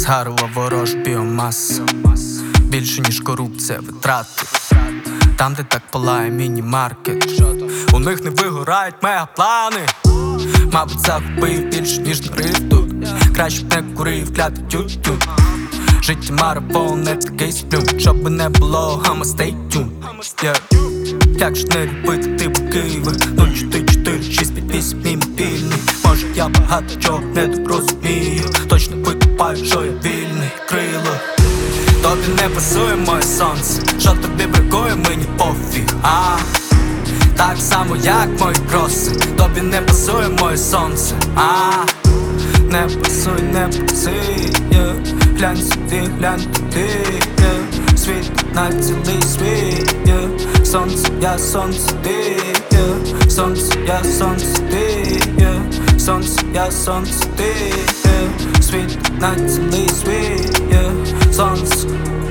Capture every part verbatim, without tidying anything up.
Згарила ворожу біомасу, більше ніж корупція, витрати. Там, де так палає міні-маркет, у них не вигорають мегаплани. Мабуть, захопив більше, ніж нарив тут. Краще б не курив, клятий тютю. Життя марафон, не такий сплю. Щоб не було, I'ma stay tuned, yeah. Як ж не любити типу Києва? нуль чотири чотири шість п'ять вісім мій мобільний. Може я багато чого не розумію. Точно викупаю, що я вільний, крило. Тобі не пасує моє сонце, що тобі бракує, мені пофіг, а так само як мої кроси. Тобі не пасує моє сонце, а не пасуй, не пасуй, yeah. Глянь сюди, глянь туди, yeah. Світ на цілий світ, yeah. Сонце, я сонце, ти, yeah. Сонце, я сонце, ти, yeah. Сонце, я сонце, ти, yeah. Світ на цілий світ, yeah. Сонце.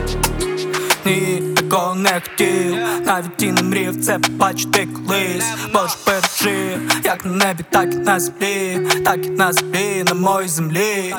Ні, такого не хотів, навіть і не мрів це побачити колись. Боже, бережи, як на небі, так і на землі, так і на землі, на моїй землі.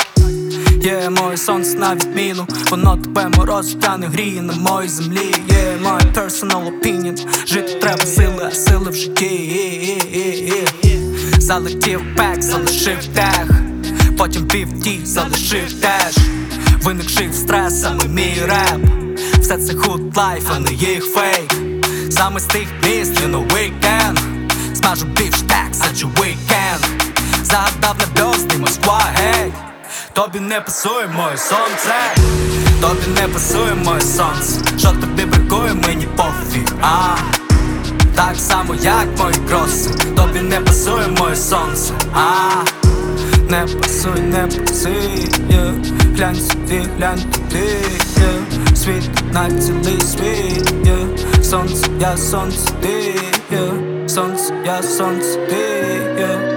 Є моє сонце на відміну, воно тебе морозить, та не гріє на моїй землі. Є моя personal opinion, жити треба сили, а сили в житті. Залетів пек, залишив тех, потім пів ті, залишив теж. Виникших стресами мій реп. Все це худ лайф, а не їх фейк. Саме з тих міст, you know weekend. Смажу бівштек, саджу weekend. Загадав на бьозний Москва, гей. Тобі не пасує моє сонце, тобі не пасує моє сонце. Що тобі бракує, мені пофіг, а так само як мої кроси. Тобі не пасує моє сонце, а не пасуй, не пасуй, yeah. Глянь сюди, глянь туди, yeah. Світ на цілий світ, yeah. Сонце, я сонце, ти, yeah. Сонце, я сонце, ти, yeah.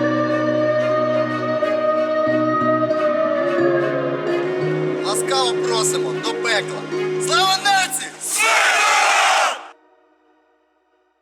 Ласкаво просимо до пекла. Слава нації!